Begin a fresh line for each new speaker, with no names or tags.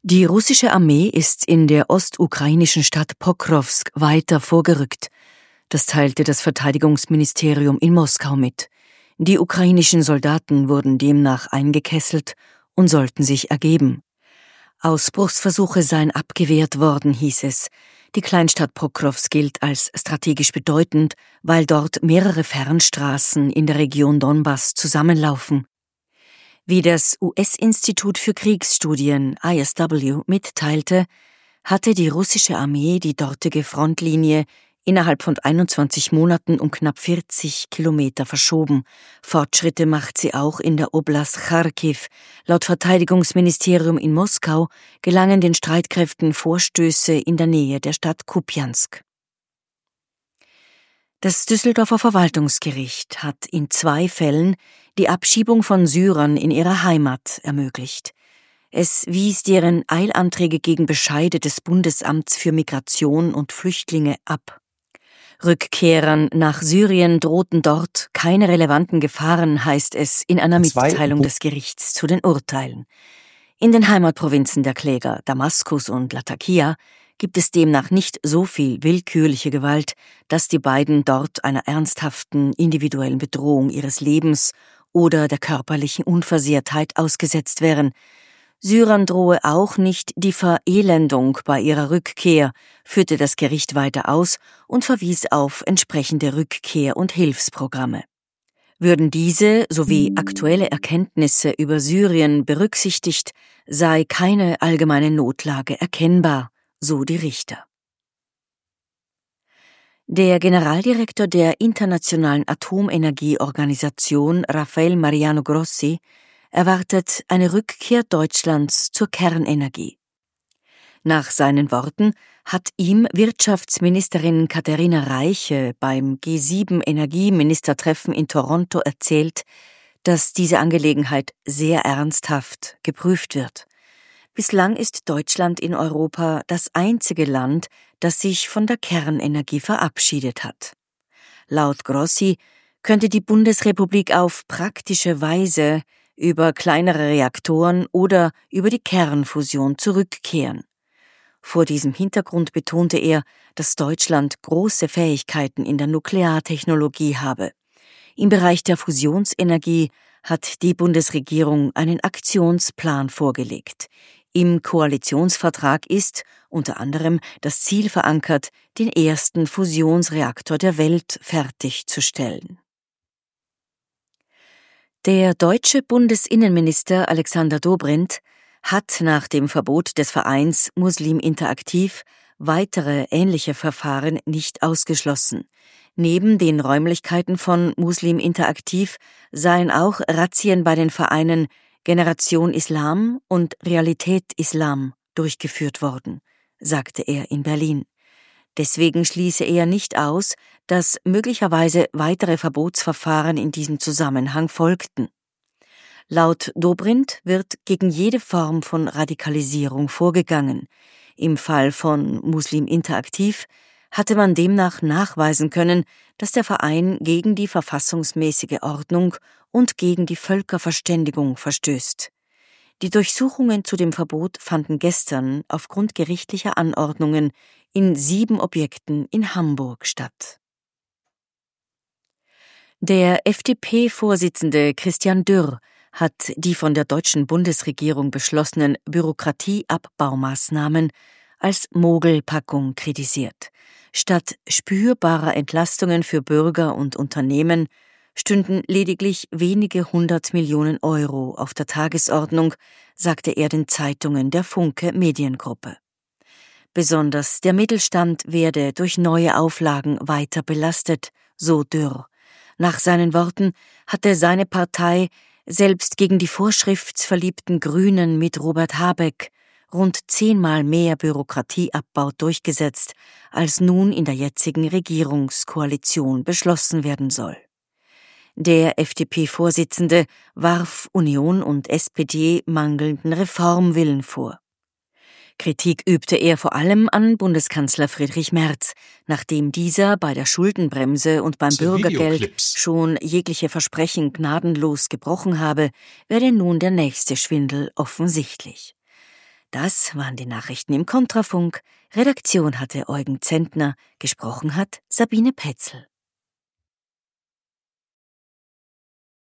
Die russische Armee ist in der ostukrainischen Stadt Pokrowsk weiter vorgerückt. Das teilte das Verteidigungsministerium in Moskau mit. Die ukrainischen Soldaten wurden demnach eingekesselt und sollten sich ergeben. Ausbruchsversuche seien abgewehrt worden, hieß es. Die Kleinstadt Pokrowsk gilt als strategisch bedeutend, weil dort mehrere Fernstraßen in der Region Donbass zusammenlaufen. Wie das US-Institut für Kriegsstudien ISW mitteilte, hatte die russische Armee die dortige Frontlinie innerhalb von 21 Monaten um knapp 40 Kilometer verschoben. Fortschritte macht sie auch in der Oblast Charkiw. Laut Verteidigungsministerium in Moskau gelangen den Streitkräften Vorstöße in der Nähe der Stadt Kupjansk. Das Düsseldorfer Verwaltungsgericht hat in 2 Fällen die Abschiebung von Syrern in ihre Heimat ermöglicht. Es wies deren Eilanträge gegen Bescheide des Bundesamts für Migration und Flüchtlinge ab. Rückkehrern nach Syrien drohten dort keine relevanten Gefahren, heißt es in einer Mitteilung des Gerichts zu den Urteilen. In den Heimatprovinzen der Kläger Damaskus und Latakia gibt es demnach nicht so viel willkürliche Gewalt, dass die beiden dort einer ernsthaften individuellen Bedrohung ihres Lebens oder der körperlichen Unversehrtheit ausgesetzt wären. Syrern drohe auch nicht die Verelendung bei ihrer Rückkehr, führte das Gericht weiter aus und verwies auf entsprechende Rückkehr- und Hilfsprogramme. Würden diese sowie aktuelle Erkenntnisse über Syrien berücksichtigt, sei keine allgemeine Notlage erkennbar, so die Richter. Der Generaldirektor der Internationalen Atomenergieorganisation, Rafael Mariano Grossi, erwartet eine Rückkehr Deutschlands zur Kernenergie. Nach seinen Worten hat ihm Wirtschaftsministerin Katharina Reiche beim G7-Energieministertreffen in Toronto erzählt, dass diese Angelegenheit sehr ernsthaft geprüft wird. Bislang ist Deutschland in Europa das einzige Land, das sich von der Kernenergie verabschiedet hat. Laut Grossi könnte die Bundesrepublik auf praktische Weise über kleinere Reaktoren oder über die Kernfusion zurückkehren. Vor diesem Hintergrund betonte er, dass Deutschland große Fähigkeiten in der Nukleartechnologie habe. Im Bereich der Fusionsenergie hat die Bundesregierung einen Aktionsplan vorgelegt. Im Koalitionsvertrag ist unter anderem das Ziel verankert, den ersten Fusionsreaktor der Welt fertigzustellen. Der deutsche Bundesinnenminister Alexander Dobrindt hat nach dem Verbot des Vereins Muslim Interaktiv weitere ähnliche Verfahren nicht ausgeschlossen. Neben den Räumlichkeiten von Muslim Interaktiv seien auch Razzien bei den Vereinen Generation Islam und Realität Islam durchgeführt worden, sagte er in Berlin. Deswegen schließe er nicht aus, dass möglicherweise weitere Verbotsverfahren in diesem Zusammenhang folgten. Laut Dobrindt wird gegen jede Form von Radikalisierung vorgegangen. Im Fall von Muslim Interaktiv hatte man demnach nachweisen können, dass der Verein gegen die verfassungsmäßige Ordnung und gegen die Völkerverständigung verstößt. Die Durchsuchungen zu dem Verbot fanden gestern aufgrund gerichtlicher Anordnungen in 7 Objekten in Hamburg statt. Der FDP-Vorsitzende Christian Dürr hat die von der deutschen Bundesregierung beschlossenen Bürokratieabbaumaßnahmen als Mogelpackung kritisiert. Statt spürbarer Entlastungen für Bürger und Unternehmen stünden lediglich wenige 100 Millionen Euro auf der Tagesordnung, sagte er den Zeitungen der Funke Mediengruppe. Besonders der Mittelstand werde durch neue Auflagen weiter belastet, so Dürr. Nach seinen Worten hatte seine Partei selbst gegen die vorschriftsverliebten Grünen mit Robert Habeck rund 10-mal mehr Bürokratieabbau durchgesetzt, als nun in der jetzigen Regierungskoalition beschlossen werden soll. Der FDP-Vorsitzende warf Union und SPD mangelnden Reformwillen vor. Kritik übte er vor allem an Bundeskanzler Friedrich Merz, nachdem dieser bei der Schuldenbremse und beim Bürgergeld schon jegliche Versprechen gnadenlos gebrochen habe, werde nun der nächste Schwindel offensichtlich. Das waren die Nachrichten im Kontrafunk. Redaktion hatte Eugen Zentner, gesprochen hat Sabine Petzel.